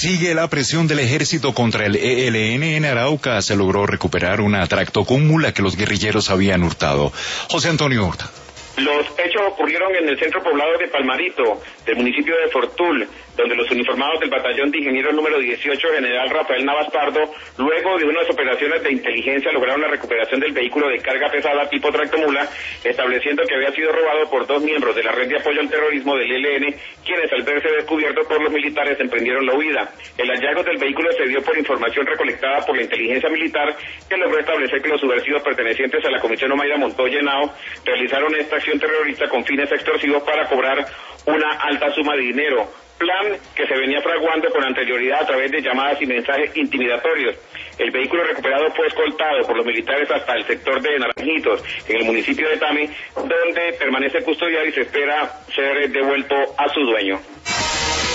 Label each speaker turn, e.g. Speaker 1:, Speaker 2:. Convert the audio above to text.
Speaker 1: Sigue la presión del ejército contra el ELN en Arauca. Se logró recuperar un tracto con mula que los guerrilleros habían hurtado. José Antonio Horta.
Speaker 2: Los hechos ocurrieron en el centro poblado de Palmarito, del municipio de Fortul, donde los uniformados del batallón de ingenieros número 18, general Rafael Navas Pardo, luego de unas operaciones de inteligencia lograron la recuperación del vehículo de carga pesada tipo tractomula, estableciendo que había sido robado por 2 miembros de la red de apoyo al terrorismo del ELN, quienes al verse descubiertos por los militares emprendieron la huida. El hallazgo del vehículo se dio por información recolectada por la inteligencia militar, que logró establecer que los subversivos pertenecientes a la Comisión Omaira Montoya Henao realizaron esta acción terrorista con fines extorsivos para cobrar una alta suma de dinero, plan que se venía fraguando con anterioridad a través de llamadas y mensajes intimidatorios. El vehículo recuperado fue escoltado por los militares hasta el sector de Naranjitos, en el municipio de Tame, donde permanece custodiado y se espera ser devuelto a su dueño.